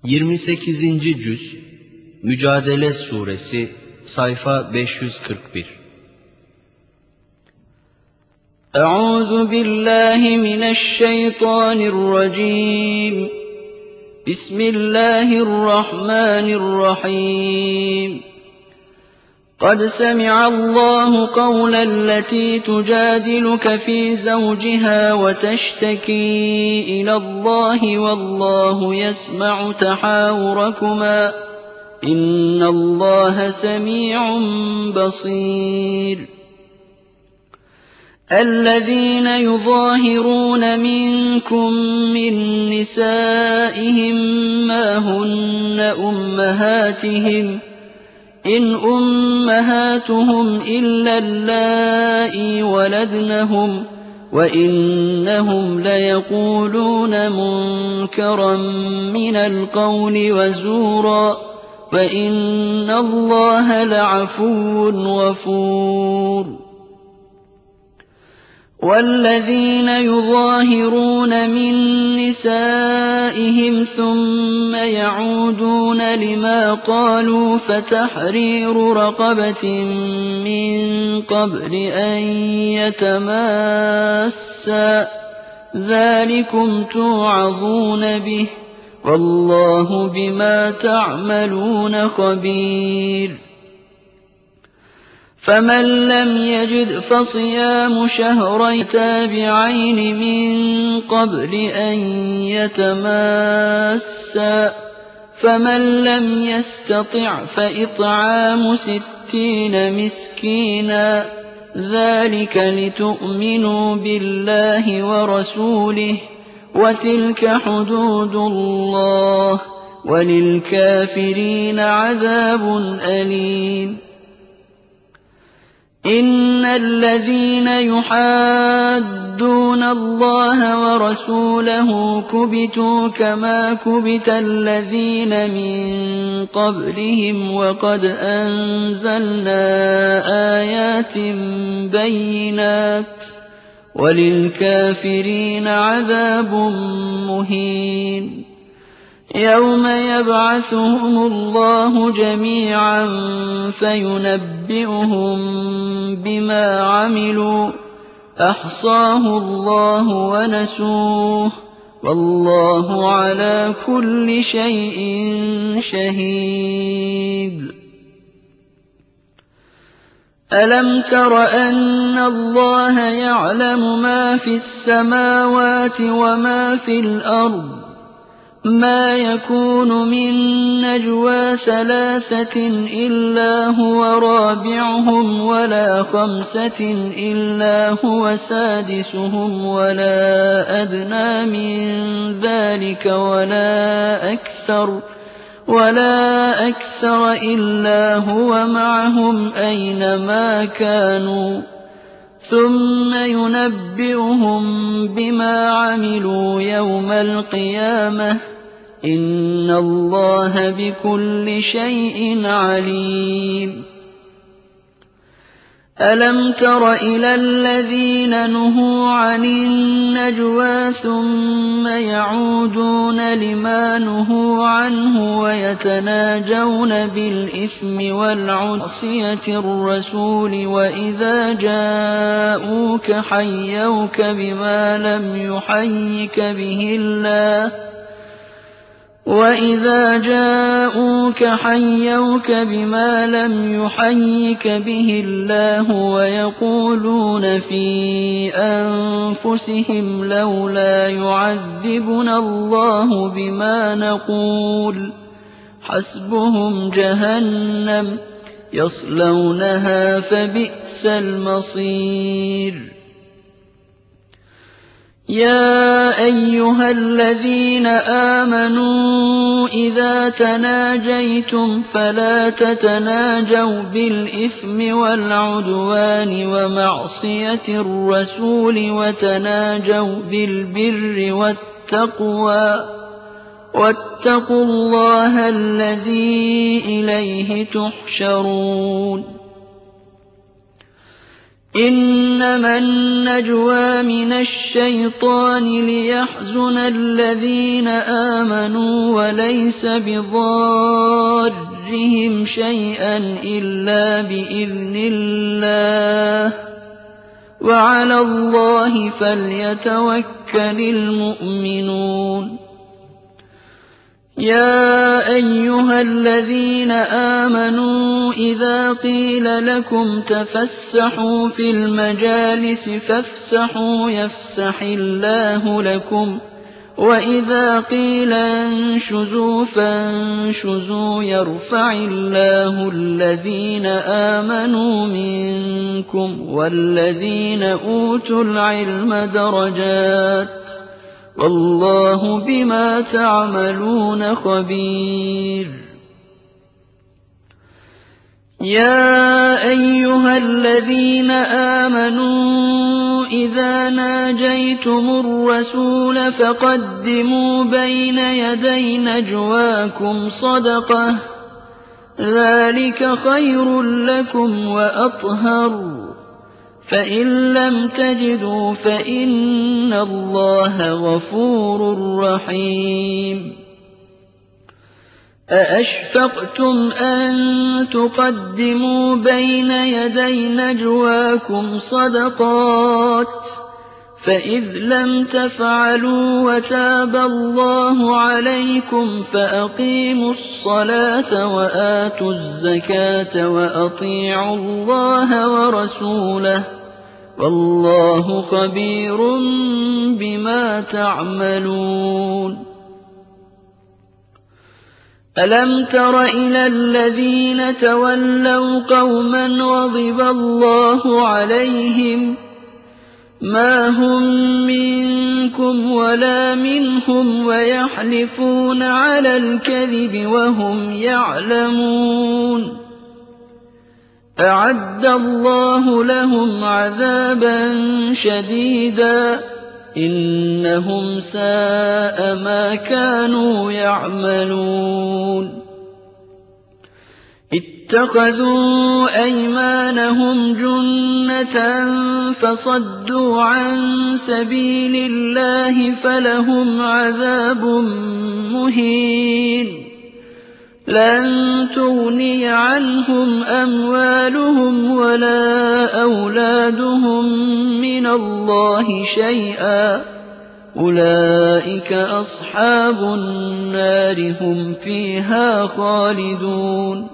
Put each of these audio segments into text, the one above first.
28. Cüz Mücadele Suresi Sayfa 541. Euzu billahi mineşşeytanirracim. Bismillahirrahmanirrahim. قد سمع الله قول التي تجادلك في زوجها وتشتكي إلى الله والله يسمع تحاوركما إن الله سميع بصير. الذين يظاهرون منكم من نسائهم ما هن أمهاتهم إن أمهاتهم إلا اللائي ولدنهم وإنهم ليقولون منكرا من القول وزورا وإن الله لعفو غفور. والذين يظاهرون من نسائهم ثم يعودون لما قالوا فتحرير رقبة من قبل أن يتماسا ذلكم توعظون به والله بما تعملون خبير. فمن لم يجد فصيام شهرين تابعين من قبل أن يتماسا فمن لم يستطع فإطعام 60 مسكينا ذلك لتؤمنوا بالله ورسوله وتلك حدود الله وللكافرين عذاب أليم. إن الذين يحادون الله ورسوله كبتوا كما كبت الذين من قبلهم وقد أنزلنا آيات بينات وللكافرين عذاب مهين. يوم يبعثهم الله جميعا فينبئهم بما عملوا أحصاه الله ونسوه والله على كل شيء شهيد. ألم تر أن الله يعلم ما في السماوات وما في الأرض ما يكون من نجوى 3 إلا هو رابعهم ولا 5 إلا هو سادسهم ولا أدنى من ذلك ولا أكثر إلا هو معهم أينما كانوا ثم ينبئهم بما عملوا يوم القيامة إن الله بكل شيء عليم. ألم تر إلى الذين نهوا عن النجوى ثم يعودون لما نهوا عنه ويتناجون بالإثم والعصية الرسول وإذا جاءوك حيوك بما لم يحيك به الله ويقولون في أنفسهم لولا يعذبنا الله بما نقول حسبهم جهنم يصلونها فبئس المصير. يا أيها الذين آمنوا إذا تناجيتم فلا تتناجوا بالإثم والعدوان ومعصية الرسول وتناجوا بالبر والتقوى واتقوا الله الذي إليه تحشرون. إِنَّمَا النَّجْوَىٰ مِنَ الشَّيْطَانِ لِيَحْزُنَ الَّذِينَ آمَنُوا وَلَيْسَ بِضَارِّهِمْ شَيْئًا إِلَّا بِإِذْنِ اللَّهِ ۚ وَعَلَى اللَّهِ فَلْيَتَوَكَّلِ الْمُؤْمِنُونَ يَا أَيُّهَا الَّذِينَ آمَنُوا إِذَا قِيلَ لَكُمْ تَفَسَّحُوا فِي الْمَجَالِسِ فَافْسَحُوا يَفْسَحِ اللَّهُ لَكُمْ ۖ وَإِذَا قِيلَ انشُزُوا فَانشُزُوا يَرْفَعِ اللَّهُ الَّذِينَ آمَنُوا مِنكُمْ وَالَّذِينَ أُوتُوا الْعِلْمَ دَرَجَاتٍ ۚ وَاللَّهُ بِمَا تَعْمَلُونَ خَبِيرٌ يَا أَيُّهَا الَّذِينَ آمَنُوا إِذَا نَاجَيْتُمُ الرَّسُولَ فَقَدِّمُوا بَيْنَ يَدَيْ نَجْوَاكُمْ صَدَقَةً ۚ ذَٰلِكَ خَيْرٌ لَّكُمْ وَأَطْهَرُ ۚ فَإِن لَّمْ تَجِدُوا فَإِنَّ اللَّهَ غَفُورٌ رَّحِيمٌ أَأَشْفَقْتُمْ أَن تُقَدِّمُوا بَيْنَ يَدَيْ نَجْوَاكُمْ صَدَقَاتٍ ۚ فَإِذْ لَمْ تَفْعَلُوا وَتَابَ اللَّهُ عَلَيْكُمْ فَأَقِيمُوا الصَّلَاةَ وَآتُوا الزَّكَاةَ وَأَطِيعُوا اللَّهَ وَرَسُولَهُ ۚ وَاللَّهُ خَبِيرٌ بِمَا تَعْمَلُونَ أَلَمْ تَرَ إِلَى الَّذِينَ تَوَلَّوْا قَوْمًا غَضِبَ اللَّهُ عَلَيْهِم مَّا هُم مِّنكُمْ وَلَا مِنْهُمْ وَيَحْلِفُونَ عَلَى الْكَذِبِ وَهُمْ يَعْلَمُونَ أَعَدَّ اللَّهُ لَهُمْ عَذَابًا شَدِيدًا ۖ إِنَّهُمْ سَاءَ مَا كَانُوا يَعْمَلُونَ اتَّخَذُوا أَيْمَانَهُمْ جُنَّةً فَصَدُّوا عَن سَبِيلِ اللَّهِ فَلَهُمْ عَذَابٌ مُّهِينٌ لَّن تُغْنِيَ عَنْهُمْ أَمْوَالُهُمْ وَلَا أَوْلَادُهُم مِّنَ اللَّهِ شَيْئًا ۚ أُولَٰئِكَ أَصْحَابُ النَّارِ ۖ هُمْ فِيهَا خَالِدُونَ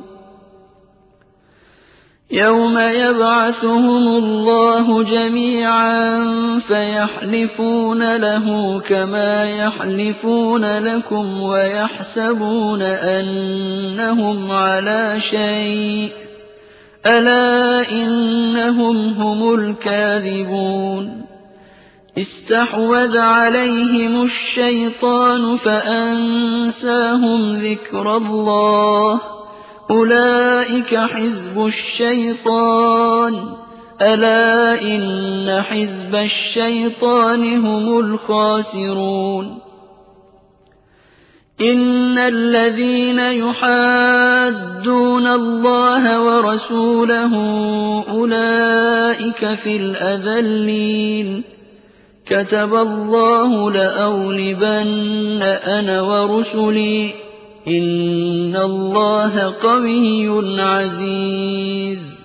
يَوْمَ يَبْعَثُهُمُ اللَّهُ جَمِيعًا فَيَحْلِفُونَ لَهُ كَمَا يَحْلِفُونَ لَكُمْ وَيَحْسَبُونَ أَنَّهُمْ عَلَىٰ شَيْءٍ ۚ أَلَا إِنَّهُمْ هُمُ الْكَاذِبُونَ اسْتَحْوَذَ عَلَيْهِمُ الشَّيْطَانُ فَأَنسَاهُمْ ذِكْرَ اللَّهِ ۚ أُولَٰئِكَ حِزْبُ الشَّيْطَانِ ۚ أَلَا إِنَّ حِزْبَ الشَّيْطَانِ هُمُ الْخَاسِرُونَ إِنَّ الَّذِينَ يُحَادُّونَ اللَّهَ وَرَسُولَهُ أُولَٰئِكَ فِي الْأَذَلِّينَ كَتَبَ اللَّهُ لَأَغْلِبَنَّ أَنَا وَرُسُلِي ۚ إِنَّ اللَّهَ قَوِيٌّ عَزِيزٌ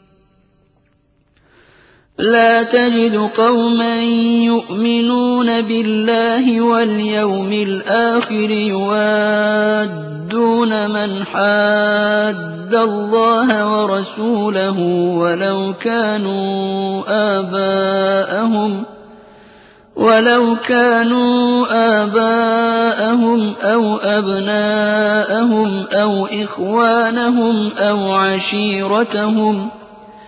لَّا تَجِدُ قَوْمًا يُؤْمِنُونَ بِاللَّهِ وَالْيَوْمِ الْآخِرِ يُوَادُّونَ مَنْ حَادَّ اللَّهَ وَرَسُولَهُ وَلَوْ كَانُوا آبَاءَهُمْ أَوْ أَبْنَاءَهُمْ أَوْ إِخْوَانَهُمْ أَوْ عَشِيرَتَهُمْ ۚ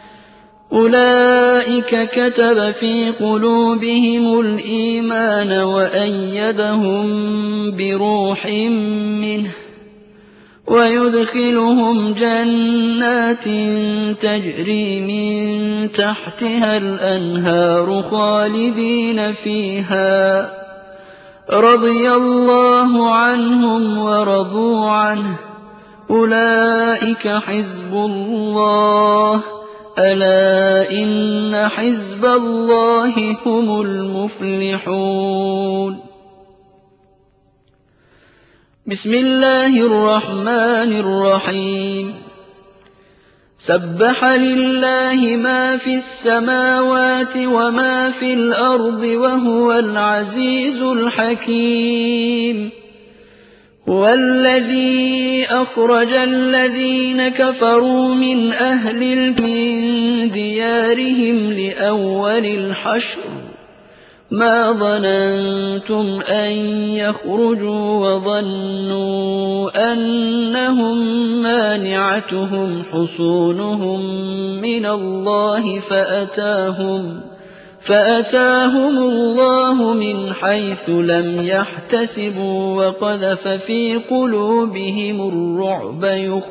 أُولَٰئِكَ كَتَبَ فِي قُلُوبِهِمُ الْإِيمَانَ وَأَيَّدَهُم بِرُوحٍ مِّنْهُ ۖ وَيُدْخِلُهُمْ جَنَّاتٍ تَجْرِي مِن تَحْتِهَا الْأَنْهَارُ خَالِدِينَ فِيهَا ۚ رَضِيَ اللَّهُ عَنْهُمْ وَرَضُوا عَنْهُ ۚ أُولَٰئِكَ حِزْبُ اللَّهِ ۚ ألا إن حزب الله هم المفلحون. بسم الله الرحمن الرحيم. سبح لله ما في السماوات وما في الأرض وهو العزيز الحكيم. هو الذي أخرج الذين كفروا من أهل من ديارهم لأول الحشر ما ظننتم أن يخرجوا وظنوا أنهم مانعتهم حصونهم من الله فأتاهم الله من حيث لم يحتسبوا وقذف في قلوبهم الرعب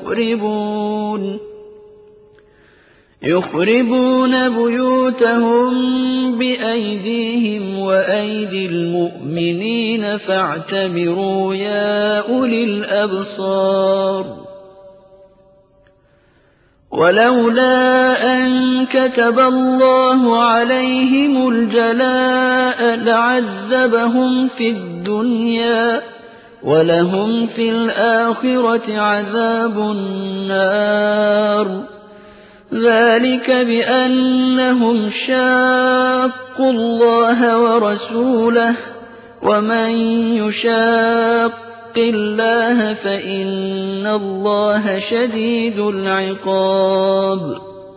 يخربون بيوتهم بأيديهم وأيدي المؤمنين فاعتبروا يا أولي الأبصار. ولولا أن كتب الله عليهم الجلاء لعذبهم في الدنيا ولهم في الآخرة عذاب النار. ذلك بأنهم شاقوا الله ورسوله ومن يشاق الله فإن الله شديد العقاب.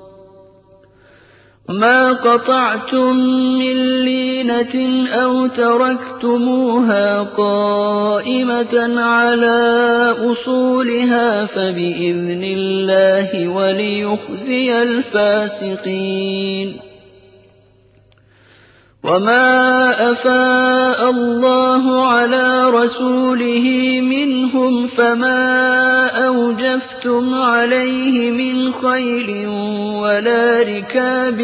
ما قطعتم من لينة أو تركتموها قائمة على أصولها فبإذن الله وليخزي الفاسقين. وما أفاء الله على رسوله منهم فما أوجفتم عليه من خيل ولا ركاب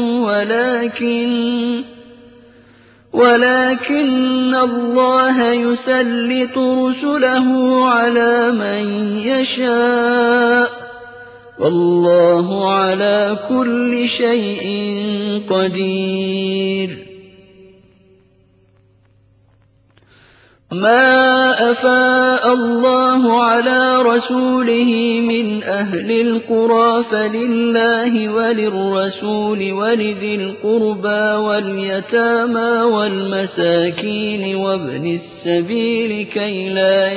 ولكن الله يسلط رسله على من يشاء والله على كل شيء قدير. ما أفاء الله على رسوله من أهل القرى فلله وللرسول ولذي القربى واليتامى والمساكين وابن السبيل كي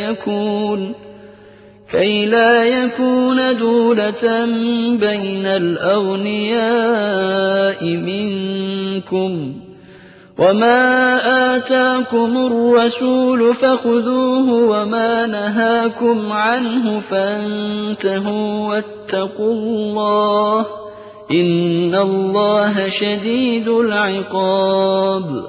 لا يكون دولة بين الأغنياء منكم. وما آتاكم الرسول فخذوه وما نهاكم عنه فانتهوا واتقوا الله إن الله شديد العقاب.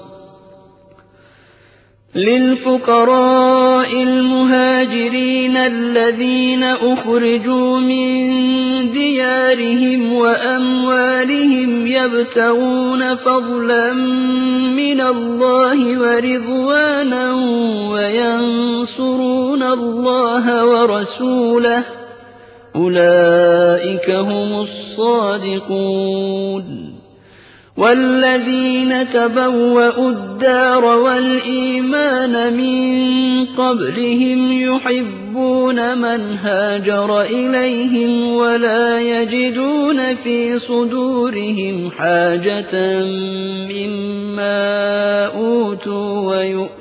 للفقراء المهاجرين الذين أخرجوا من ديارهم وأموالهم يبتغون فضلا من الله ورضوانا وينصرون الله ورسوله أولئك هم الصادقون. والذين تبوأوا الدار والإيمان من قبلهم يحبون من هاجر إليهم ولا يجدون في صدورهم حاجة مما أوتوا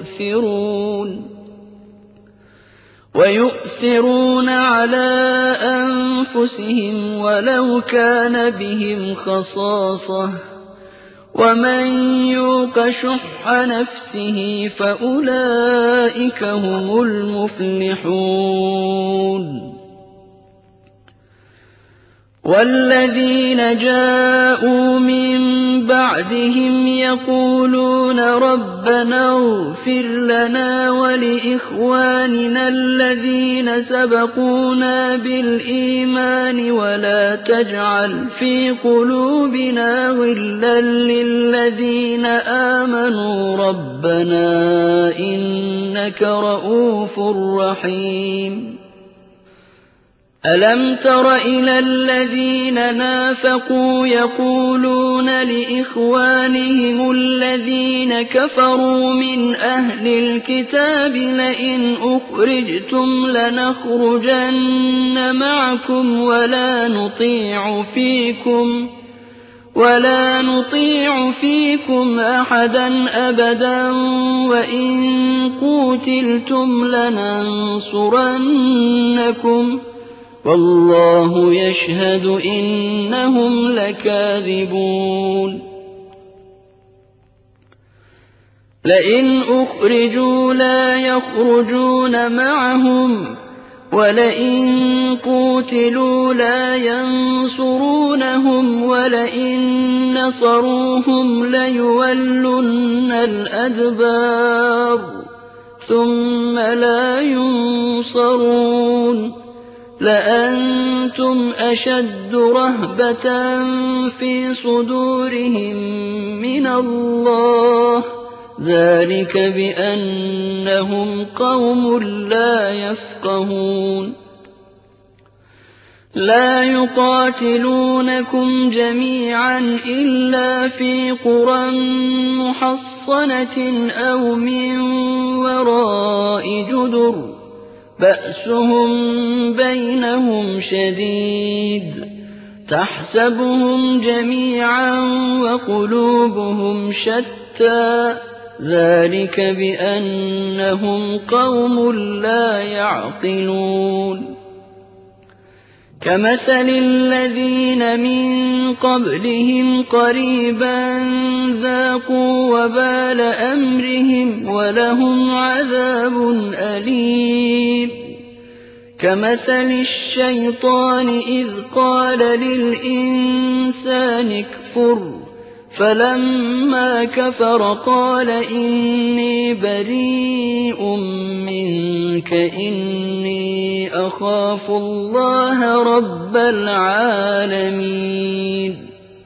ويؤثرون على أنفسهم ولو كان بهم خصاصة ومن يوق شح نفسه فأولئك هم المفلحون. والذين جاءوا من بعدهم يقولون ربنا اغفر لنا ولإخواننا الذين سبقونا بالإيمان ولا تجعل في قلوبنا غلا للذين آمنوا ربنا إنك رءوف رحيم. أَلَمْ تَرَ إِلَى الَّذِينَ نَافَقُوا يَقُولُونَ لِإِخْوَانِهِمُ الَّذِينَ كَفَرُوا مِنْ أَهْلِ الْكِتَابِ لَئِنْ أُخْرِجْتُمْ لَنَخْرُجَنَّ مَعَكُمْ وَلَا نُطِيعُ فِيكُمْ أَحَدًا أَبَدًا وَإِن قُوتِلْتُمْ لَنَنصُرَنَّكُمْ وَاللَّهُ يَشْهَدُ إِنَّهُمْ لَكَاذِبُونَ لَئِنْ أُخْرِجُوا لَا يَخْرُجُونَ مَعَهُمْ وَلَئِن قُوتِلُوا لَا يَنصُرُونَهُمْ وَلَئِن نَّصَرُوهُمْ لَيُوَلُّنَّ الْأَدْبَارَ ثُمَّ لَا يُنصَرُونَ لَأَنتُمْ أَشَدُّ رَهْبَةً فِي صُدُورِهِم مِّنَ اللَّهِ ۚ ذَٰلِكَ بِأَنَّهُمْ قَوْمٌ لَّا يَفْقَهُونَ لَا يُقَاتِلُونَكُمْ جَمِيعًا إِلَّا فِي قُرًى مُّحَصَّنَةٍ أَوْ مِن وَرَاءِ جُدُرٍ ۚ بَأْسُهُم بَيْنَهُمْ شَدِيدٌ تَحْسَبُهُمْ جَمِيعًا وَقُلُوبُهُمْ شَتَّىٰ ۚ ذَٰلِكَ بِأَنَّهُمْ قَوْمٌ لَّا يَعْقِلُونَ كَمَثَلِ الَّذِينَ مِن قَبْلِهِمْ قَرِيبًا ذَاقُوا وَبَالَ أَمْرِهِمْ وَلَهُمْ عَذَابٌ أَلِيمٌ كَمَثَلِ الشَّيْطَانِ إِذْ قَالَ لِلْإِنسَانِ اكْفُرْ فَلَمَّا كَفَرَ قَالَ إِنِّي بَرِيءٌ مِّنكَ إِنِّي أَخَافُ اللَّهَ رَبَّ الْعَالَمِينَ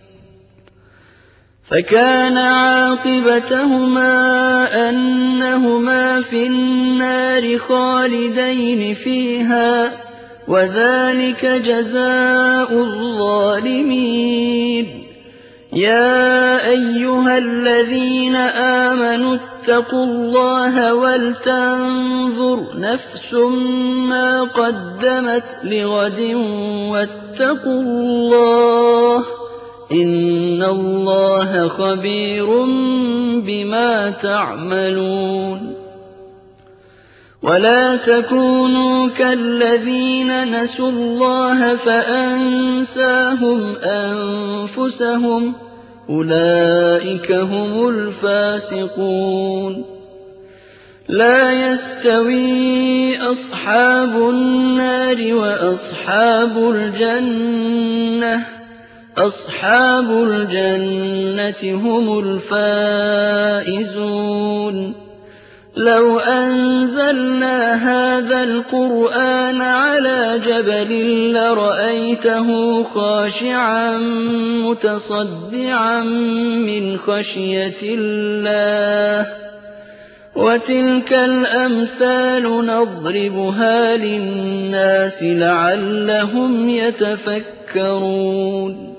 فَكَانَ عَاقِبَتَهُمَا أَنَّهُمَا فِي النَّارِ خَالِدَيْنِ فِيهَا ۚ وَذَٰلِكَ جَزَاءُ الظَّالِمِينَ يَا أَيُّهَا الَّذِينَ آمَنُوا اتَّقُوا اللَّهَ وَلْتَنظُرْ نَفْسٌ مَّا قَدَّمَتْ لِغَدٍ وَاتَّقُوا اللَّهَ ۚ إِنَّ اللَّهَ خَبِيرٌ بِمَا تَعْمَلُونَ وَلَا تَكُونُوا كَالَّذِينَ نَسُوا اللَّهَ فَأَنسَاهُمْ أَنفُسَهُمْ ۚ أُولَٰئِكَ هُمُ الْفَاسِقُونَ لَا يَسْتَوِي أَصْحَابُ النَّارِ وَأَصْحَابُ الْجَنَّةِ ۚ أَصْحَابُ الْجَنَّةِ هُمُ الْفَائِزُونَ لَوْ أَنزَلْنَا هَٰذَا الْقُرْآنَ عَلَىٰ جَبَلٍ لَّرَأَيْتَهُ خَاشِعًا مُّتَصَدِّعًا مِّنْ خَشْيَةِ اللَّهِ ۚ وَتِلْكَ الْأَمْثَالُ نَضْرِبُهَا لِلنَّاسِ لَعَلَّهُمْ يَتَفَكَّرُونَ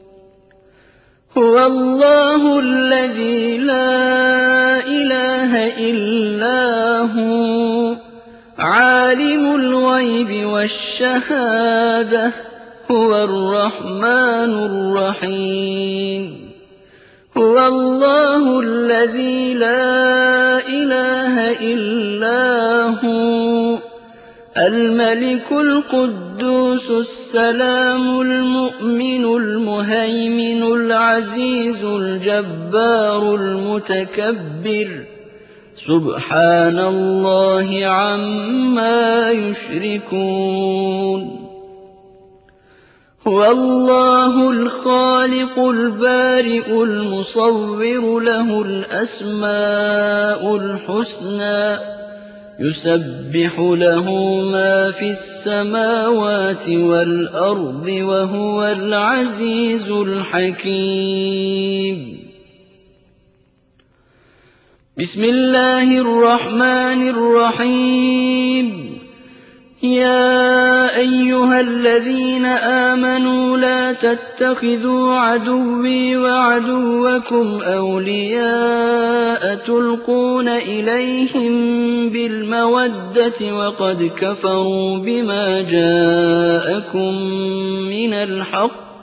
هُوَ اللَّهُ الَّذِي لَا إِلَٰهَ إِلَّا هُوَ عَالِمُ الْغَيْبِ وَالشَّهَادَةِ هُوَ الرَّحْمَٰنُ الرَّحِيمُ هُوَ اللَّهُ الَّذِي لَا إِلَٰهَ إِلَّا هُوَ الْمَلِكُ الْقُدُّوسُ السَّلَامُ الْمُؤْمِنُ الْمُهَيْمِنُ الْعَزِيزُ الْجَبَّارُ الْمُتَكَبِّرُ سُبْحَانَ اللَّهِ عَمَّا يُشْرِكُونَ هُوَ اللَّهُ الْخَالِقُ الْبَارِئُ الْمُصَوِّرُ لَهُ الْأَسْمَاءُ الْحُسْنَىٰ يُسَبِّحُ لَهُ مَا فِي السَّمَاوَاتِ وَالْأَرْضِ ۖ وَهُوَ الْعَزِيزُ الْحَكِيمُ بسم الله الرحمن الرحيم يا أيها الذين آمنوا لا تتخذوا عدوي وعدوكم أولياء تلقون إليهم بالمودة وقد كفروا بما جاءكم من الحق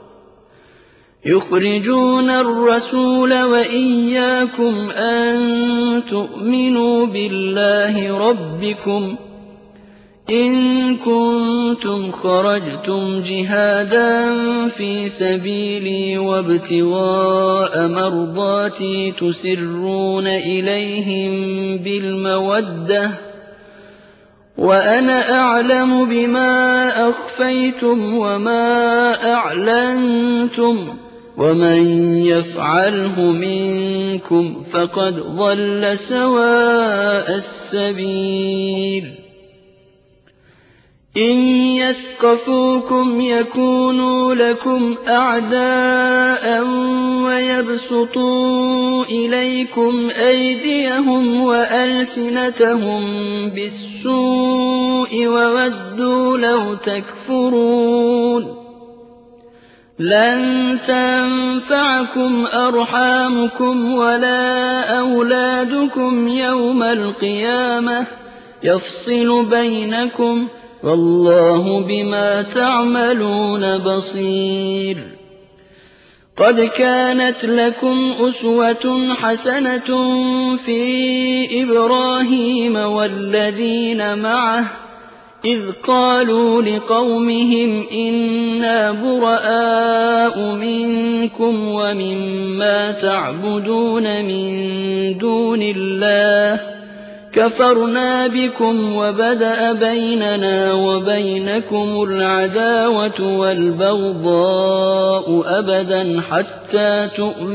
يخرجون الرسول وإياكم أن تؤمنوا بالله ربكم إن كنتم خرجتم جهادا في سبيلي وابتغاء مرضاتي تسرون إليهم بالمودة وأنا أعلم بما أخفيتم وما أعلنتم ومن يفعله منكم فقد ضل سواء السبيل إن يثقفوكم يكونوا لكم أعداء ويبسطوا إليكم أيديهم وألسنتهم بالسوء وودوا لو تكفرون لن تنفعكم أرحامكم ولا أولادكم يوم القيامة يفصل بينكم والله بما تعملون بصير قد كانت لكم أسوة حسنة في إبراهيم والذين معه إذ قالوا لقومهم إنا براء منكم ومما تعبدون من دون الله كفرنا بكم وبدأ بيننا وبينكم العداوة والبغضاء أبدا حتى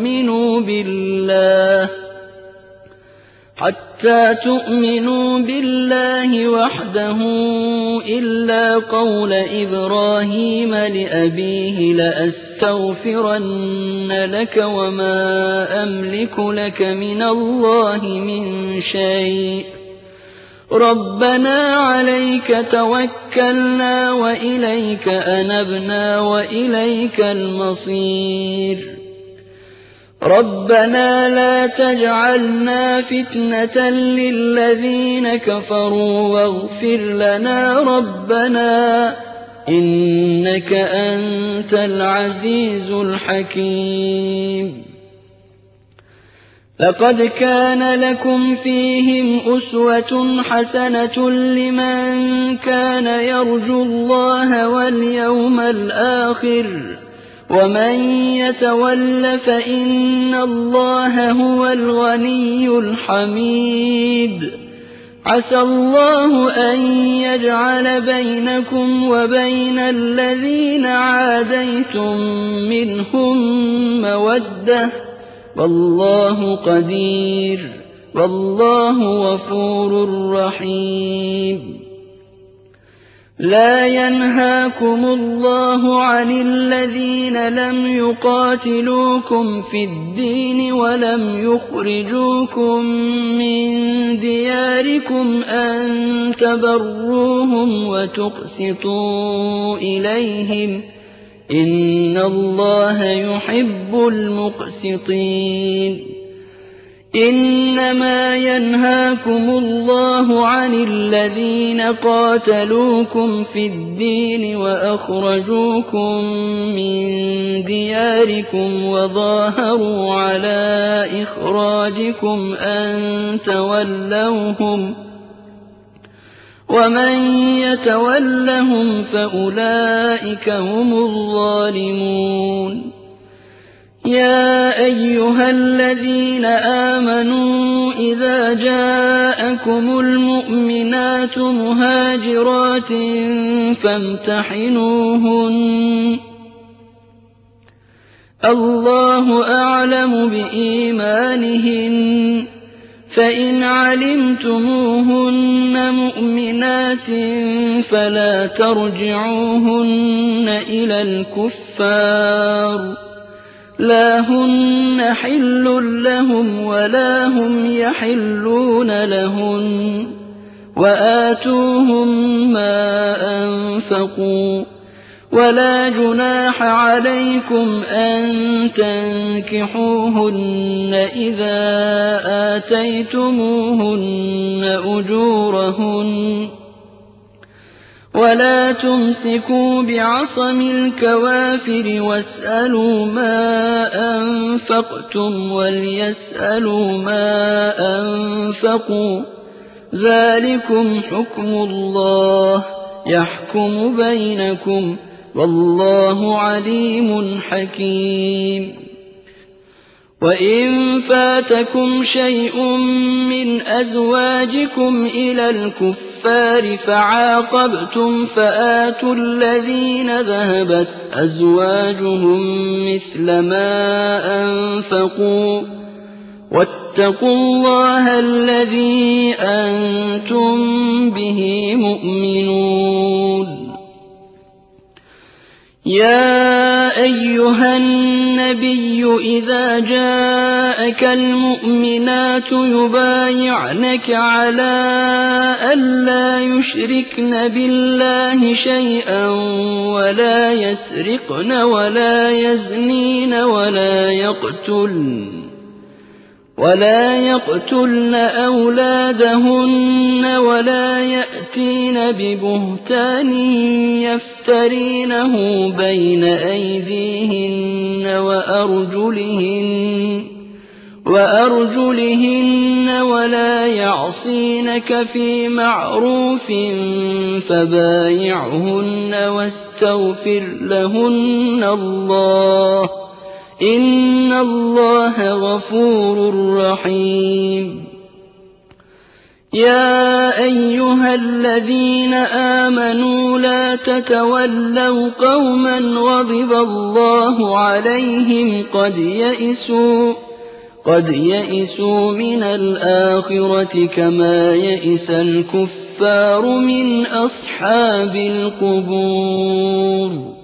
تؤمنوا بالله وحده إلا قول إبراهيم لأبيه لأستغفرن لك وما أملك لك من الله من شيء ربنا عليك توكلنا وإليك أنبنا وإليك المصير ربنا لا تجعلنا فتنة للذين كفروا واغفر لنا ربنا إنك أنت العزيز الحكيم لقد كان لكم فيهم أسوة حسنة لمن كان يرجو الله واليوم الآخر ومن يتول فإن الله هو الغني الحميد عسى الله أن يجعل بينكم وبين الذين عاديتم منهم مودة والله قدير والله غفور رحيم لا ينهاكم الله عن الذين لم يقاتلوكم في الدين ولم يخرجوكم من دياركم أن تبروهم وتقسطوا إليهم إن الله يحب المقسطين إنما ينهاكم الله عن الذين قاتلوكم في الدين وأخرجوكم من دياركم وظاهروا على إخراجكم أن تولوهم ومن يتولهم فأولئك هم الظالمون يا أيها الذين آمنوا إذا جاءكم المؤمنات مهاجرات فامتحنوهن الله أعلم بإيمانهن فإن علمتموهن مؤمنات فلا ترجعوهن إلى الكفار لا هن حل لهم ولا هم يحلون لهن وآتوهم ما أنفقوا ولا جناح عليكم أن تنكحوهن إذا آتيتموهن أجورهن ولا تمسكوا بعصم الكوافر واسألوا ما أنفقتم وليسألوا ما أنفقوا ذلكم حكم الله يحكم بينكم والله عليم حكيم وإن فاتكم شيء من أزواجكم إلى الكفار فعاقبتم فآتوا الذين ذهبت أزواجهم مثل ما أنفقوا واتقوا الله الذي أنتم به مؤمنون يا أيها النبي إذا جاءك المؤمنات يبايعنك على ألا يشركن بالله شيئا ولا يسرقن ولا يزنين ولا يقتلن أولادهن ولا يأتين ببهتان يفترينه بين أيديهن وأرجلهن ولا يعصينك في معروف فبايعهن واستغفر لهن الله إن الله غفور رحيم يا أيها الذين آمنوا لا تتولوا قوما غضب الله عليهم قد يئسوا من الآخرة كما يئس الكفار من أصحاب القبور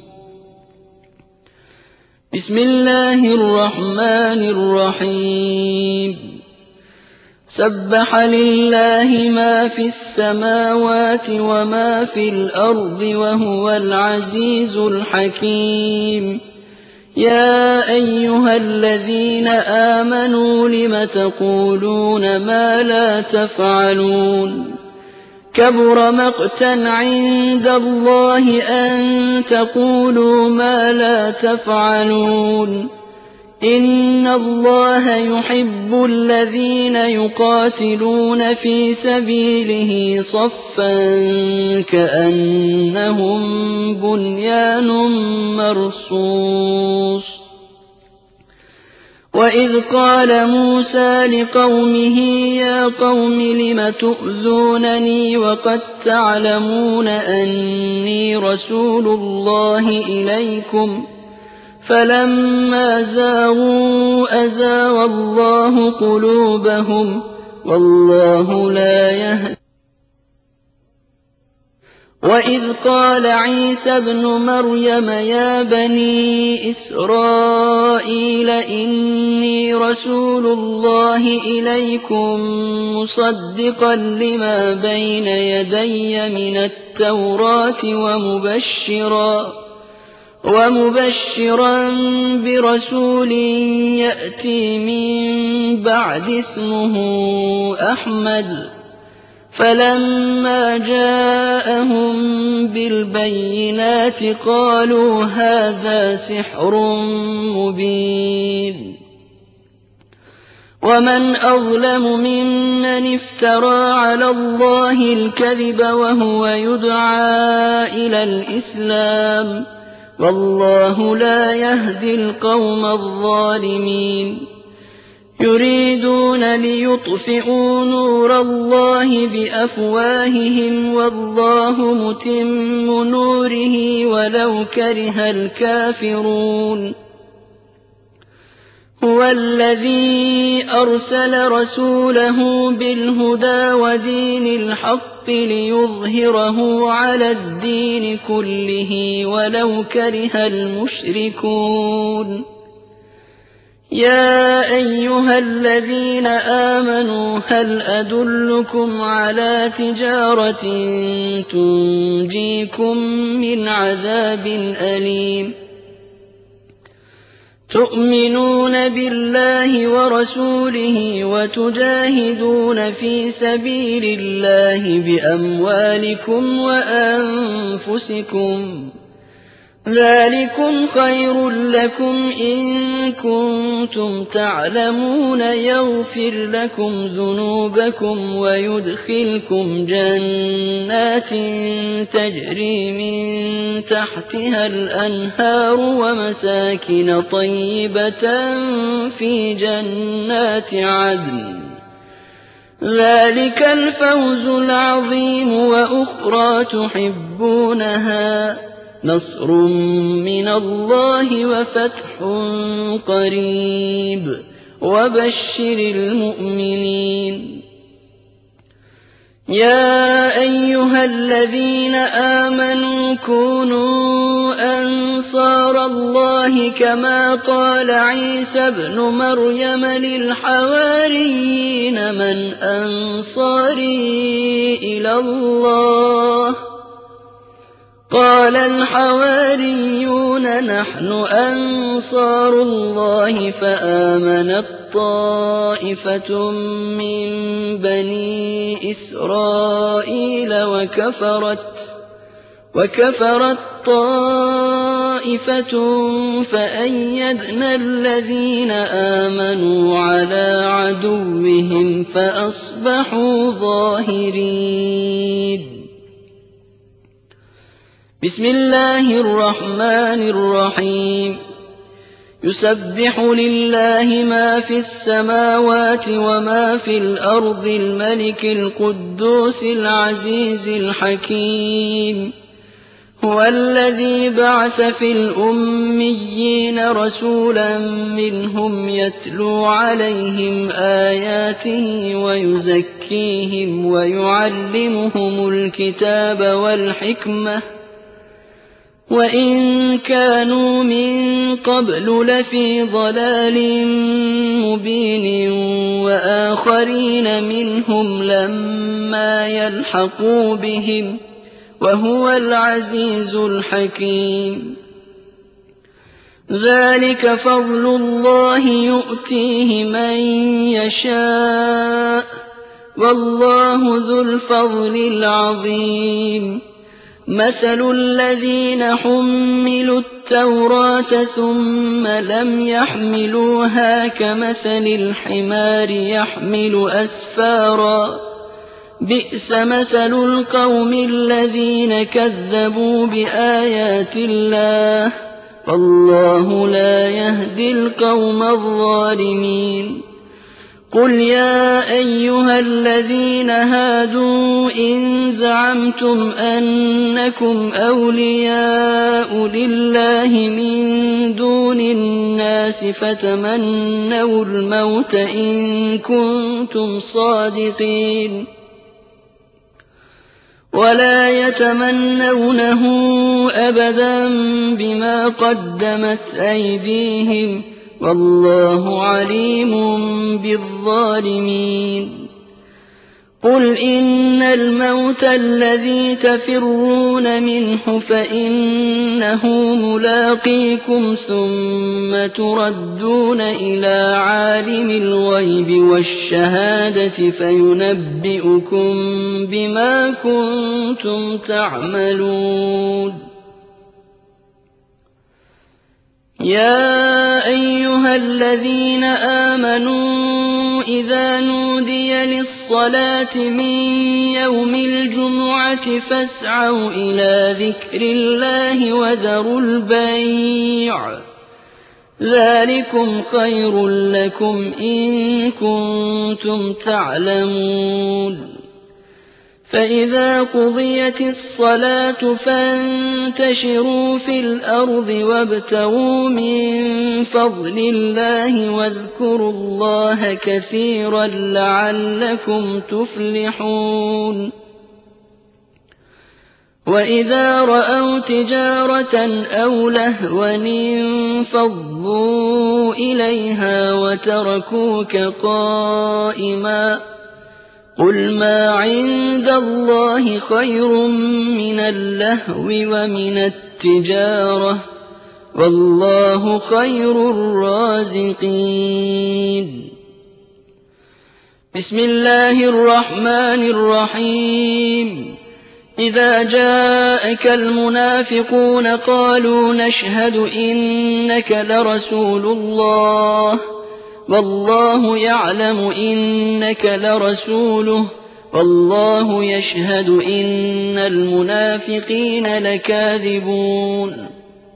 بسم الله الرحمن الرحيم سبح لله ما في السماوات وما في الأرض وهو العزيز الحكيم يا أيها الذين آمنوا لم تقولون ما لا تفعلون كبر مقتا عند الله أن تقولوا ما لا تفعلون إن الله يحب الذين يقاتلون في سبيله صفا كأنهم بنيان مرصوص وإذ قال موسى لقومه يا قوم لم تؤذونني وقد تعلمون أني رسول الله إليكم فلما زاغوا أزاغ الله قلوبهم والله لا يهدي وإذ قال عيسى ابن مريم يا بني إسرائيل إني رسول الله إليكم مصدقا لما بين يدي من التوراة ومبشرا برسول يأتي من بعد اسمه أحمد فلما جاءهم بالبينات قالوا هذا سحر مبين ومن أظلم ممن افترى على الله الكذب وهو يدعى إلى الإسلام والله لا يهدي القوم الظالمين يريدون ليطفئوا نور الله بأفواههم والله متم نوره ولو كره الكافرون هو الذي أرسل رسوله بالهدى ودين الحق ليظهره على الدين كله ولو كره المشركون يَا أَيُّهَا الَّذِينَ آمَنُوا هَلْ أَدُلُّكُمْ عَلَىٰ تِجَارَةٍ تُنجِيكُم مِّنْ عَذَابٍ أَلِيمٍ تُؤْمِنُونَ بِاللَّهِ وَرَسُولِهِ وَتُجَاهِدُونَ فِي سَبِيلِ اللَّهِ بِأَمْوَالِكُمْ وَأَنفُسِكُمْ ۚ ذَٰلِكُمْ خَيْرٌ لَّكُمْ إِن كُنتُمْ تَعْلَمُونَ يَغْفِرْ لَكُمْ ذُنُوبَكُمْ وَيُدْخِلْكُمْ جَنَّاتٍ تَجْرِي مِن تَحْتِهَا الْأَنْهَارُ وَمَسَاكِنَ طَيِّبَةً فِي جَنَّاتِ عَدْنٍ ۚ ذَٰلِكَ الْفَوْزُ الْعَظِيمُ. وَأُخْرَىٰ تُحِبُّونَهَا ۖ نَصْرٌ مِّنَ اللَّهِ وَفَتْحٌ قَرِيبٌ ۗ وَبَشِّرِ الْمُؤْمِنِينَ. يَا أَيُّهَا الَّذِينَ آمَنُوا كُونُوا أَنصَارَ اللَّهِ كَمَا قَالَ عِيسَى ابْنُ مَرْيَمَ لِلْحَوَارِيِّينَ مَنْ أَنصَارِي إِلَى اللَّهِ ۖ قَالَ الْحَوَارِيُّونَ نَحْنُ أَنصَارُ اللَّهِ ۖ فَآمَنَت طَّائِفَةٌ مِّن بَنِي إِسْرَائِيلَ وَكَفَرَت طَّائِفَةٌ فَأَيَّدْنَا الَّذِينَ آمَنُوا عَلَىٰ عَدُوِّهِمْ فَأَصْبَحُوا ظَاهِرِينَ. بسم الله الرحمن الرحيم. يسبح لله ما في السماوات وما في الأرض الملك القدوس العزيز الحكيم. هو الذي بعث في الأميين رسولا منهم يتلو عليهم آياته ويزكيهم ويعلمهم الكتاب والحكمة وَإِن كَانُوا مِن قَبْلُ لَفِي ضَلَالٍ مُّبِينٍ وَآخَرِينَ مِنْهُمْ لَمَّا يَلْحَقُوا بِهِمْ ۚ وَهُوَ الْعَزِيزُ الْحَكِيمُ. ذَٰلِكَ فَضْلُ اللَّهِ يُؤْتِيهِ مَن يَشَاءُ ۚ وَاللَّهُ ذُو الْفَضْلِ الْعَظِيمِ. مَثَلُ الَّذِينَ حُمِّلُوا التَّوْرَاةَ ثُمَّ لَمْ يَحْمِلُوهَا كَمَثَلِ الْحِمَارِ يَحْمِلُ أَسْفَارًا ۚ بِئْسَ مَثَلُ الْقَوْمِ الَّذِينَ كَذَّبُوا بِآيَاتِ اللَّهِ ۚ وَاللَّهُ لَا يَهْدِي الْقَوْمَ الظَّالِمِينَ. قُلْ يَا أَيُّهَا الَّذِينَ هَادُوا إِن زَعَمْتُمْ أَنَّكُمْ أَوْلِيَاءُ لِلَّهِ مِن دُونِ النَّاسِ فَتَمَنَّوُا الْمَوْتَ إِن كُنتُمْ صَادِقِينَ. وَلَا يَتَمَنَّوْنَهُ أَبَدًا بِمَا قَدَّمَتْ أَيْدِيهِمْ ۚ وَاللَّهُ عَلِيمٌ بِالظَّالِمِينَ. قُلْ إِنَّ الْمَوْتَ الَّذِي تَفِرُّونَ مِنْهُ فَإِنَّهُ مُلَاقِيكُمْ ثُمَّ تُرَدُّونَ إِلَىٰ عَالِمِ الْغَيْبِ وَالشَّهَادَةِ فَيُنَبِّئُكُم بِمَا كُنتُمْ تعملون. يَا أَيُّهَا الَّذِينَ آمَنُوا إِذَا نُودِيَ لِلصَّلَاةِ مِن يَوْمِ الْجُمُعَةِ فَاسْعَوْا إِلَىٰ ذِكْرِ اللَّهِ وَذَرُوا الْبَيْعَ ۚ ذَٰلِكُمْ خَيْرٌ لَّكُمْ إِن كُنتُمْ تَعْلَمُونَ. فَإِذَا قُضِيَتِ الصَّلَاةُ فَانتَشِرُوا فِي الْأَرْضِ وَابْتَغُوا مِن فَضْلِ اللَّهِ وَاذْكُرُوا اللَّهَ كَثِيرًا لَّعَلَّكُمْ تُفْلِحُونَ. وَإِذَا رَأَوْا تِجَارَةً أَوْ لَهْوًا انفَضُّوا إِلَيْهَا وَتَرَكُوكَ قَائِمًا ۚ قُلْ مَا عِندَ اللَّهِ خَيْرٌ مِّنَ اللَّهْوِ وَمِنَ التِّجَارَةِ ۚ وَاللَّهُ خَيْرُ الرَّازِقِينَ. بسم الله الرحمن الرحيم. إذا جاءك المنافقون قالوا نشهد إنك لرسول الله والله يعلم إنك لرسوله والله يشهد إن المنافقين لكاذبون.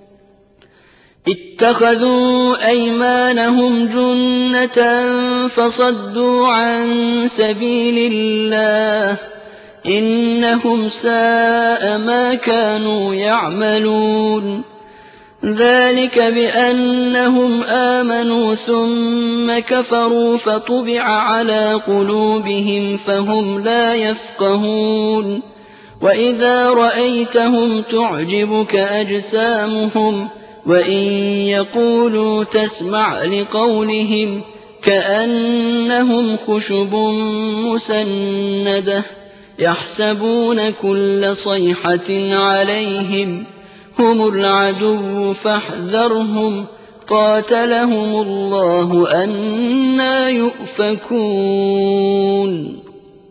اتخذوا أيمانهم جنة فصدوا عن سبيل الله إنهم ساء ما كانوا يعملون. ذلك بأنهم آمنوا ثم كفروا فطبع على قلوبهم فهم لا يفقهون. وإذا رأيتهم تعجبك أجسامهم وإن يقولوا تسمع لقولهم كأنهم خشب مسندة يحسبون كل صيحة عليهم هم العدو فاحذرهم قاتلهم الله أنى يؤفكون.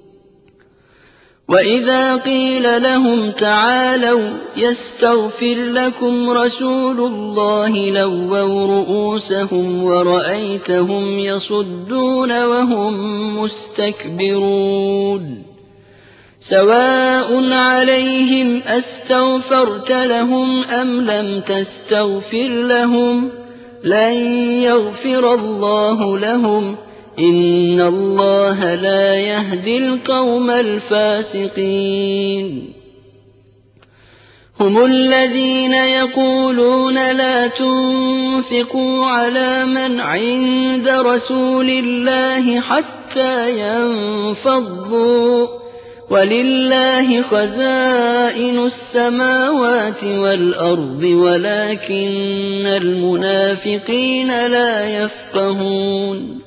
وإذا قيل لهم تعالوا يستغفر لكم رسول الله لووا رؤوسهم ورأيتهم يصدون وهم مستكبرون. سواء عليهم أستغفرت لهم أم لم تستغفر لهم لن يغفر الله لهم إن الله لا يهدي القوم الفاسقين. هم الذين يقولون لا تنفقوا على من عند رسول الله حتى ينفضوا ولله خزائن السماوات والأرض ولكن المنافقين لا يفقهون.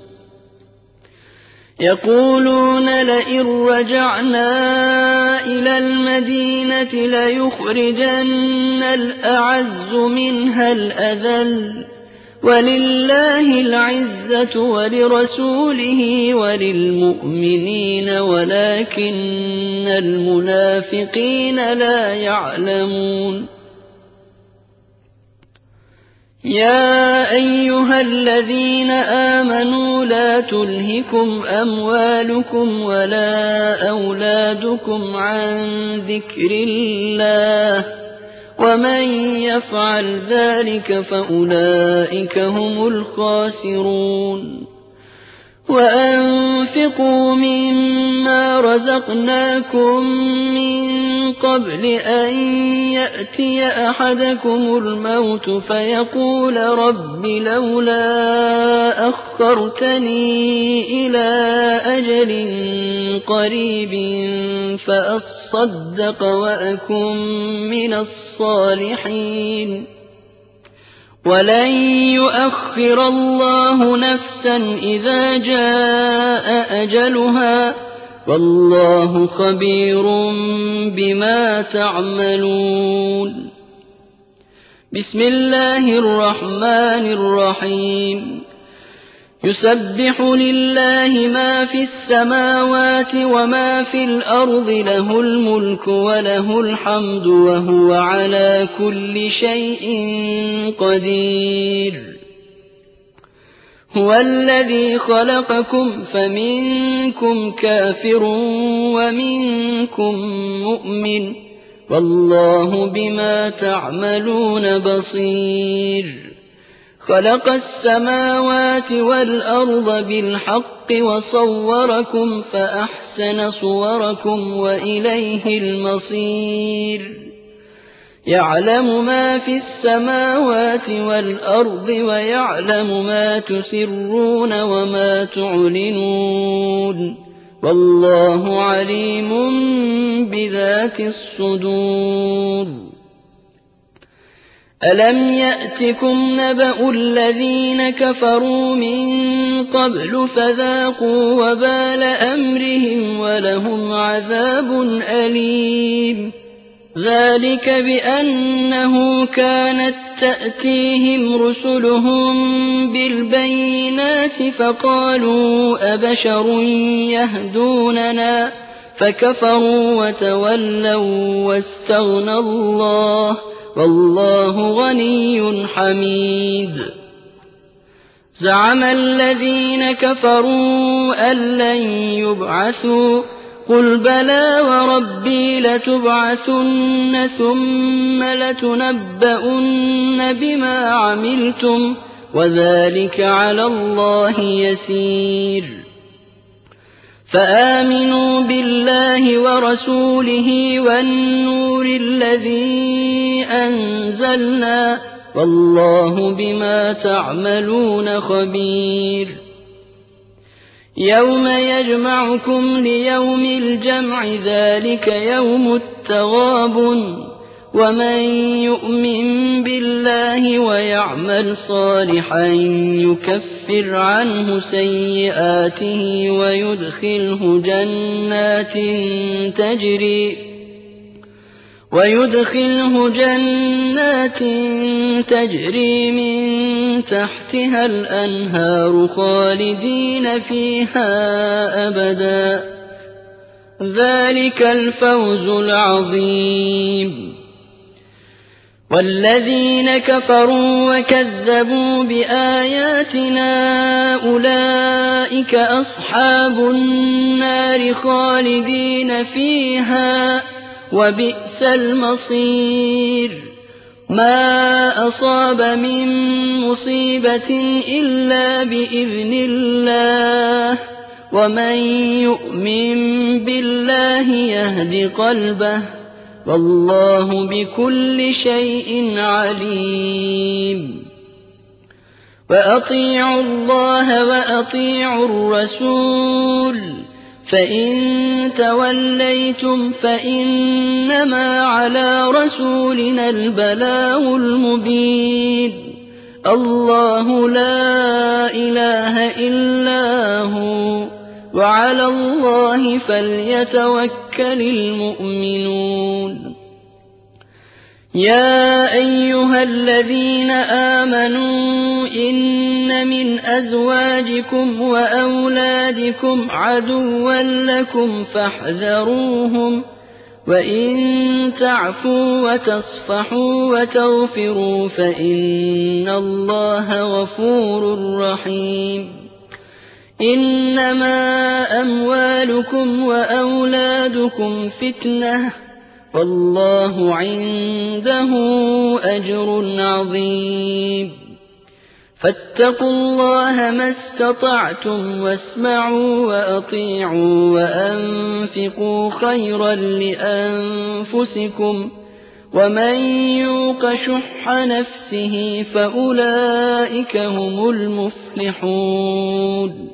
يقولون لئن رجعنا إلى المدينة ليخرجن الأعز منها الأذل ولله العزة ولرسوله وللمؤمنين ولكن المنافقين لا يعلمون. يا أيها الذين آمنوا لا تلهكم أموالكم ولا أولادكم عن ذكر الله ومن يفعل ذلك فأولئك هم الخاسرون. وأنفقوا مما رزقناكم من قبل أن يأتي أحدكم الموت فيقول رب لولا أخرتني إلى أجل قريب فأصدق وأكن من الصالحين. ولن يؤخر الله نفسا إذا جاء أجلها والله خبير بما تعملون. بسم الله الرحمن الرحيم. يسبح لله ما في السماوات وما في الأرض له الملك وله الحمد وهو على كل شيء قدير. هو الذي خلقكم فمنكم كافر ومنكم مؤمن والله بما تعملون بصير. خلق السماوات والأرض بالحق وصوركم فأحسن صوركم وإليه المصير. يعلم ما في السماوات والأرض ويعلم ما تسرون وما تعلنون والله عليم بذات الصدور. أَلَمْ يَأْتِكُمْ نَبَأُ الَّذِينَ كَفَرُوا مِن قَبْلُ فَذَاقُوا وَبَالَ أَمْرِهِمْ وَلَهُمْ عَذَابٌ أَلِيمٌ ذَٰلِكَ بِأَنَّهُ كَانَت تَّأْتِيهِمْ رُسُلُهُم بِالْبَيِّنَاتِ فَقَالُوا أَبَشَرٌ يَهْدُونَنَا فَكَفَرُوا وَتَوَلَّوا وَّاسْتَغْنَى اللَّهُ وَاللَّهُ غَنِيٌّ حَمِيدٌ زَعَمَ الَّذِينَ كَفَرُوا أَن لَّن يُبْعَثُوا ۖ قُلْ بَلَىٰ وَرَبِّي لَتُبْعَثُنَّ ثُمَّ لَتُنَبَّؤُنَّ بِمَا عَمِلْتُمْ ۚ وَذَٰلِكَ عَلَى اللَّهِ يَسِيرٌ فَآمِنُوا بِاللَّهِ وَرَسُولِهِ وَالنُّورِ الَّذِي أَنزَلْنَا ۚ وَاللَّهُ بِمَا تَعْمَلُونَ خَبِيرٌ يَوْمَ يَجْمَعُكُمْ لِيَوْمِ الْجَمْعِ ۖ ذَٰلِكَ يَوْمُ التَّغَابُنِ ۗ وَمَن يُؤْمِن بِاللَّهِ وَيَعْمَلْ صَالِحًا يُكَفِّرْ عَنْهُ سَيِّئَاتِهِ وَيُدْخِلْهُ جَنَّاتٍ تَجْرِي مِن تَحْتِهَا الْأَنْهَارُ خَالِدِينَ فِيهَا أَبَدًا ۚ ذَٰلِكَ الْفَوْزُ الْعَظِيمُ وَالَّذِينَ كَفَرُوا وَكَذَّبُوا بِآيَاتِنَا أُولَٰئِكَ أَصْحَابُ النَّارِ خَالِدِينَ فِيهَا ۖ وَبِئْسَ الْمَصِيرُ مَا أَصَابَ مِن مُّصِيبَةٍ إِلَّا بِإِذْنِ اللَّهِ ۗ وَمَن يُؤْمِن بِاللَّهِ يَهْدِ قَلْبَهُ ۚ وَاللَّهُ بِكُلِّ شَيْءٍ عَلِيمٌ وَأَطِيعُوا اللَّهَ وَأَطِيعُوا الرَّسُولَ ۚ فَإِن تَوَلَّيْتُمْ فَإِنَّمَا عَلَىٰ رَسُولِنَا الْبَلَاغُ الْمُبِينُ اللَّهُ لَا إِلَٰهَ إِلَّا هُوَ ۚ وَعَلَى اللَّهِ فَلْيَتَوَكَّلِ الْمُؤْمِنُونَ يَا أَيُّهَا الَّذِينَ آمَنُوا إِنَّ مِنْ أَزْوَاجِكُمْ وَأَوْلَادِكُمْ عَدُوًّا لَّكُمْ فَاحْذَرُوهُمْ ۚ وَإِن تَعْفُوا وَتَصْفَحُوا وَتَغْفِرُوا فَإِنَّ اللَّهَ غَفُورٌ رَّحِيمٌ إِنَّمَا أَمْوَالُكُمْ وَأَوْلَادُكُمْ فِتْنَةٌ ۚ وَاللَّهُ عِندَهُ أَجْرٌ عَظِيمٌ فَاتَّقُوا اللَّهَ مَا اسْتَطَعْتُمْ وَاسْمَعُوا وَأَطِيعُوا وَأَنفِقُوا خَيْرًا لِّأَنفُسِكُمْ ۗ وَمَن يُوقَ شُحَّ نَفْسِهِ فَأُولَٰئِكَ هُمُ الْمُفْلِحُونَ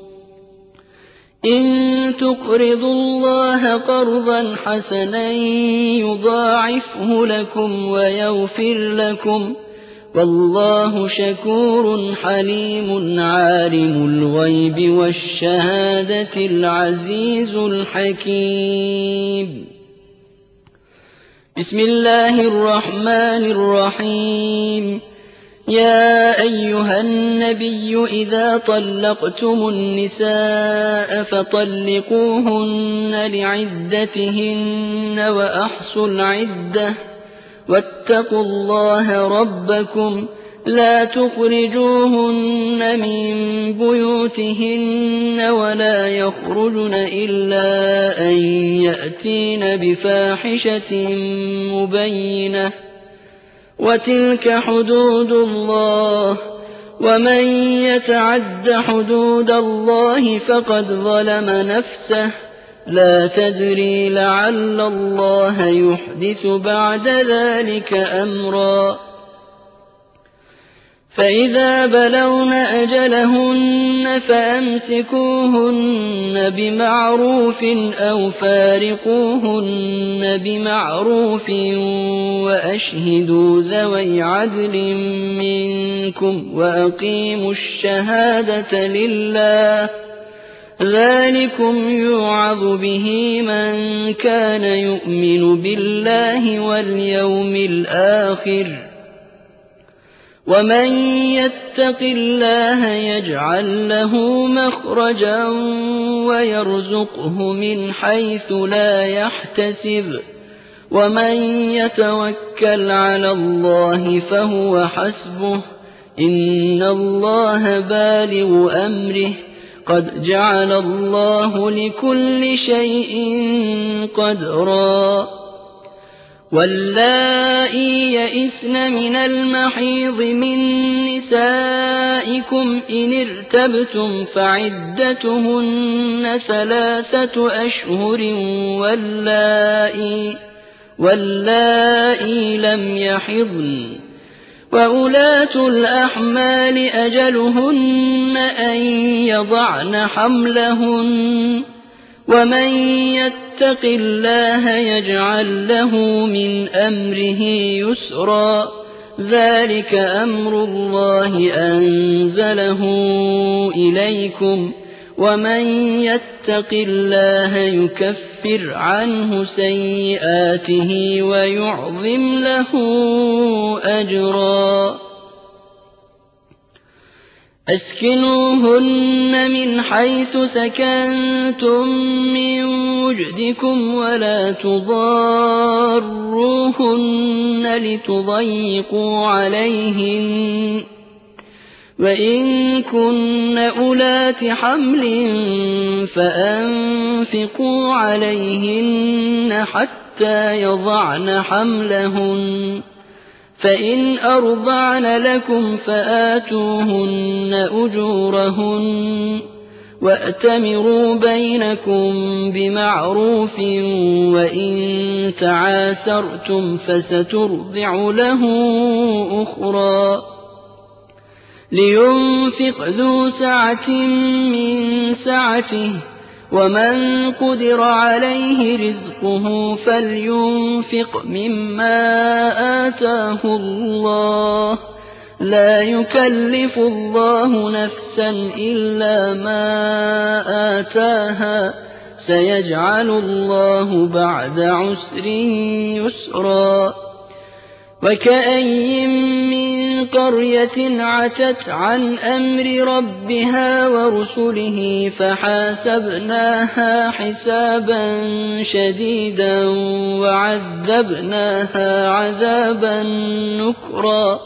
إِن تُقْرِضُوا اللَّهَ قَرْضًا حَسَنًا يُضَاعِفْهُ لَكُمْ وَيَغْفِرْ لَكُمْ ۚ وَاللَّهُ شَكُورٌ حَلِيمٌ عَالِمُ الْغَيْبِ وَالشَّهَادَةِ الْعَزِيزُ الْحَكِيمُ بسم الله الرحمن الرحيم يا أيها النبي إذا طلقتم النساء فطلقوهن لعدتهن وأحصوا العدة واتقوا الله ربكم لا تخرجوهن من بيوتهن ولا يخرجن إلا أن يأتين بفاحشة مبينة وتلك حدود الله ومن يتعد حدود الله فقد ظلم نفسه لا تدري لعل الله يحدث بعد ذلك أمرا فإذا بلغن أجلهن فأمسكوهن بمعروف أو فارقوهن بمعروف وأشهدوا ذوي عدل منكم وأقيموا الشهادة لله ذلكم يوعظ به من كان يؤمن بالله واليوم الآخر ومن يتق الله يجعل له مخرجا ويرزقه من حيث لا يحتسب ومن يتوكل على الله فهو حسبه إن الله بالغ أمره قد جعل الله لكل شيء قدرا واللائي يئسن من المحيض من نسائكم إن ارتبتم فعدتهن 3 أشهر واللائي لم يحضن وأولاة الأحمال أجلهن أن يضعن حملهن ومن يتق الله يجعل له من أمره يسرا ذلك أمر الله أنزله إليكم ومن يتق الله يكفر عنه سيئاته ويعظم له أجرا أسكنوهن من حيث سكنتم من وجدكم ولا تضاروهن لتضيقوا عليهن وإن كن أولات حمل فأنفقوا عليهن حتى يضعن حملهن فإن أرضعن لكم فآتوهن أجورهن وأتمروا بينكم بمعروف وإن تعاسرتم فسترضع له أخرى لينفق ذو سعة من سعته ومن قدر عليه رزقه فلينفق مما آتاه الله لا يكلف الله نفسا إلا ما آتاها سيجعل الله بعد عسر يسرا وكأين من قرية عتت عن أمر ربها ورسله فحاسبناها حسابا شديدا وعذبناها عذابا نكرا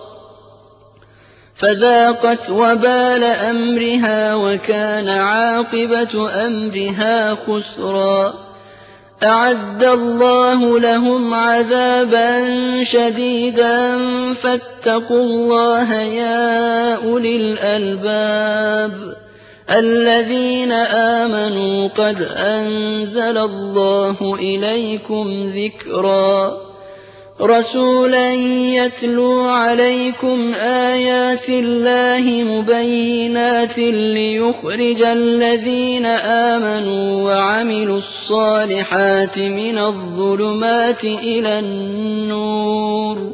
فذاقت وبال أمرها وكان عاقبة أمرها خسرا أعد الله لهم عذابا شديدا فاتقوا الله يا أولي الألباب الذين آمنوا قد أنزل الله إليكم ذكرا رسولا يتلو عليكم آيات الله مبينات ليخرج الذين آمنوا وعملوا الصالحات من الظلمات إلى النور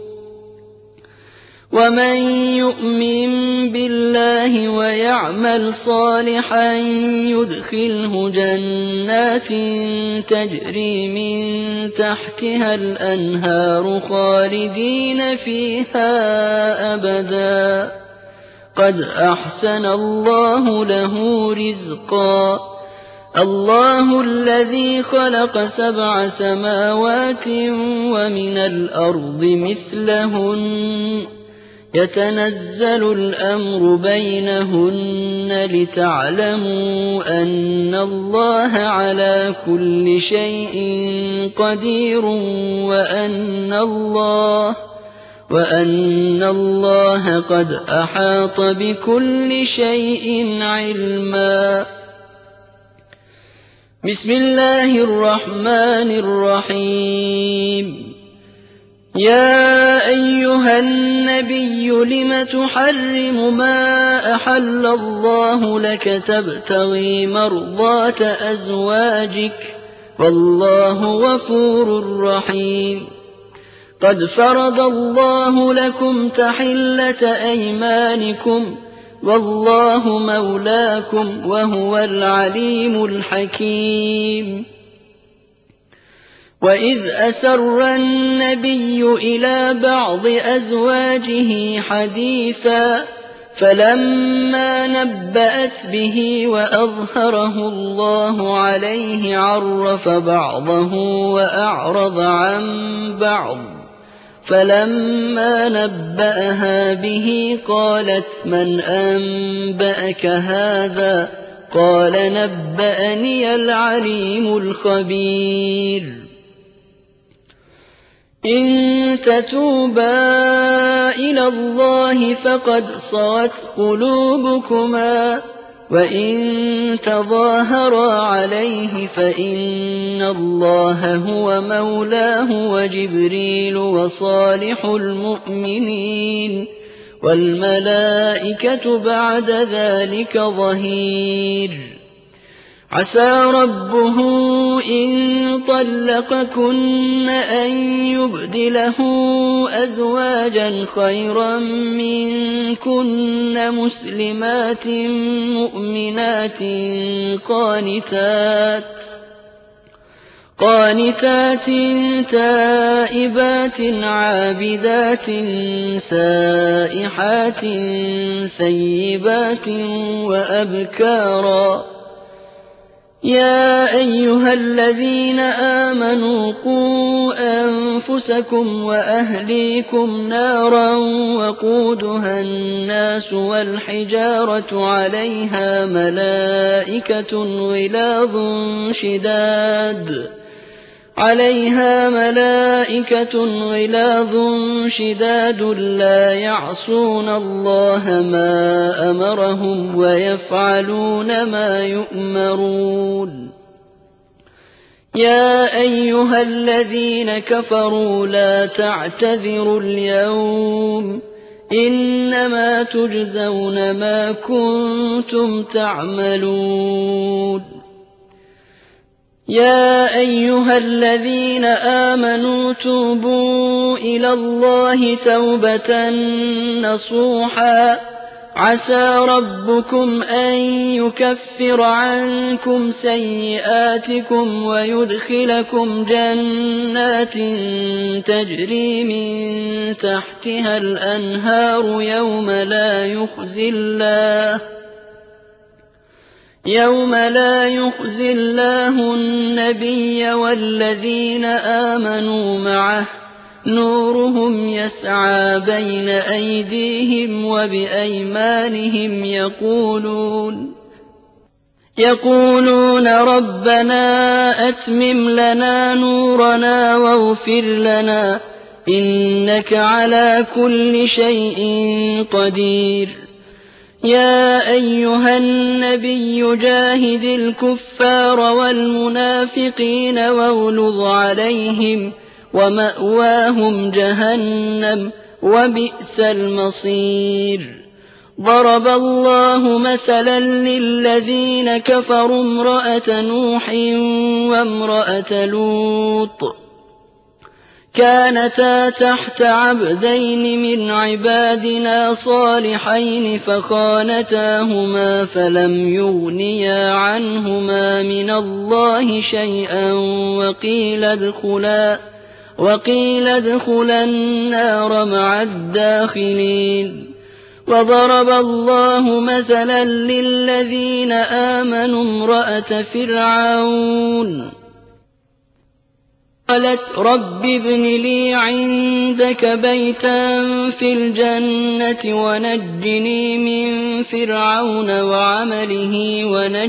ومن يؤمن بالله ويعمل صالحا يدخله جنات تجري من تحتها الأنهار خالدين فيها أبدا قد أحسن الله له رزقا الله الذي خلق 7 سماوات ومن الأرض مثلهن يتنزل الأمر بينهن لتعلموا أن الله على كل شيء قدير وأن الله قد أحاط بكل شيء علما بسم الله الرحمن الرحيم يَا أَيُّهَا النَّبِيُّ لِمَ تُحَرِّمُ مَا أَحَلَّ اللَّهُ لَكَ تَبْتَغِي مَرْضَاتَ أَزْوَاجِكَ ۚ وَاللَّهُ غَفُورٌ رَّحِيمٌ. قَدْ فَرَضَ اللَّهُ لَكُمْ تَحِلَّةَ أَيْمَانِكُمْ ۚ وَاللَّهُ مَوْلَاكُمْ ۖ وَهُوَ الْعَلِيمُ الْحَكِيمُ. وَإِذْ أَسَرَّ النَّبِيُّ إِلَىٰ بَعْضِ أَزْوَاجِهِ حَدِيثًا فَلَمَّا نَبَّأَتْ بِهِ وَأَظْهَرَهُ اللَّهُ عَلَيْهِ عَرَّفَ بَعْضَهُ وَأَعْرَضَ عَن بَعْضٍ ۖ فَلَمَّا نَبَّأَهَا بِهِ قَالَتْ مَنْ أَنبَأَكَ هَٰذَا ۖ قَالَ نَبَّأَنِيَ الْعَلِيمُ الْخَبِيرُ. إِن تَتُوبَا إِلَى اللَّهِ فَقَدْ صَغَتْ قُلُوبُكُمَا ۖ وَإِن تَظَاهَرَا عَلَيْهِ فَإِنَّ اللَّهَ هُوَ مَوْلَاهُ وَجِبْرِيلُ وَصَالِحُ الْمُؤْمِنِينَ وَالْمَلَائِكَةُ بَعْدَ ذَٰلِكَ ظَهِيرٌ. عَسَىٰ رَبُّهُ إِن طَلَّقَكُنَّ أَن يُبْدِلَهُ أَزْوَاجًا خَيْرًا مِّنكُنَّ مُسْلِمَاتٍ مُّؤْمِنَاتٍ قَانِتَاتٍ تَائِبَاتٍ عَابِدَاتٍ سَائِحَاتٍ ثَيِّبَاتٍ وَأَبْكَارًا. يَا أَيُّهَا الَّذِينَ آمَنُوا قُوا أَنفُسَكُمْ وَأَهْلِيكُمْ نَارًا وَقُودُهَا النَّاسُ وَالْحِجَارَةُ عَلَيْهَا مَلَائِكَةٌ غِلَاظٌ شِدَادٌ لَّا يَعْصُونَ اللَّهَ مَا أَمَرَهُمْ وَيَفْعَلُونَ مَا يُؤْمَرُونَ. يَا أَيُّهَا الَّذِينَ كَفَرُوا لَا تَعْتَذِرُوا الْيَوْمَ ۖ إِنَّمَا تُجْزَوْنَ مَا كُنتُمْ تَعْمَلُونَ. يَا أَيُّهَا الَّذِينَ آمَنُوا تُوبُوا إِلَى اللَّهِ تَوْبَةً نَّصُوحًا عَسَىٰ رَبُّكُمْ أَن يُكَفِّرَ عَنكُمْ سَيِّئَاتِكُمْ وَيُدْخِلَكُمْ جَنَّاتٍ تَجْرِي مِن تَحْتِهَا الْأَنْهَارُ يَوْمَ لَا يُخْزِي اللَّهُ النَّبِيَّ وَالَّذِينَ آمَنُوا مَعَهُ ۖ نُورُهُمْ يَسْعَىٰ بَيْنَ أَيْدِيهِمْ وَبِأَيْمَانِهِمْ يَقُولُونَ رَبَّنَا أَتْمِمْ لَنَا نُورَنَا وَاغْفِرْ لَنَا ۖ إِنَّكَ عَلَىٰ كُلِّ شَيْءٍ قَدِيرٌ. يَا أَيُّهَا النَّبِيُّ جَاهِدِ الْكُفَّارَ وَالْمُنَافِقِينَ وَاغْلُظْ عَلَيْهِمْ ۚ وَمَأْوَاهُمْ جَهَنَّمُ ۖ وَبِئْسَ الْمَصِيرُ. ضَرَبَ اللَّهُ مَثَلًا لِّلَّذِينَ كَفَرُوا امْرَأَتَ نُوحٍ وَامْرَأَتَ لُوطٍ كَانَتَا تَحْتَ عَبْدَيْنِ مِنْ عِبَادِنَا صَالِحَيْنِ فَخَانَتَاهُمَا فَلَمْ يُغْنِيَا عَنْهُمَا مِنَ اللَّهِ شَيْئًا وَقِيلَ ادْخُلَا النَّارَ مَعَ الدَّاخِلِينَ. وَضَرَبَ اللَّهُ مَثَلًا لِّلَّذِينَ آمَنُوا امْرَأَتَ فِرْعَوْنَ قَالَتْ رَبِّ ابْنِ لِي عِندَكَ بَيْتًا فِي الْجَنَّةِ وَنَجِّنِي مِن فِرْعَوْنَ وَعَمَلِهِ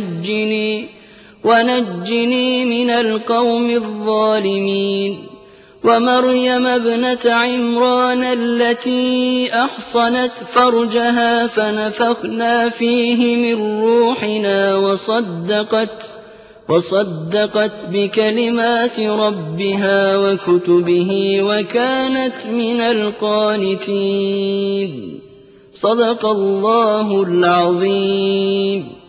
وَنَجِّنِي مِنَ الْقَوْمِ الظَّالِمِينَ. وَمَرْيَمَ ابْنَتَ عِمْرَانَ الَّتِي أَحْصَنَتْ فَرْجَهَا فَنَفَخْنَا فِيهِ مِن رُّوحِنَا وصدقت بكلمات ربها وكتبه وكانت من القانتين. صدق الله العظيم.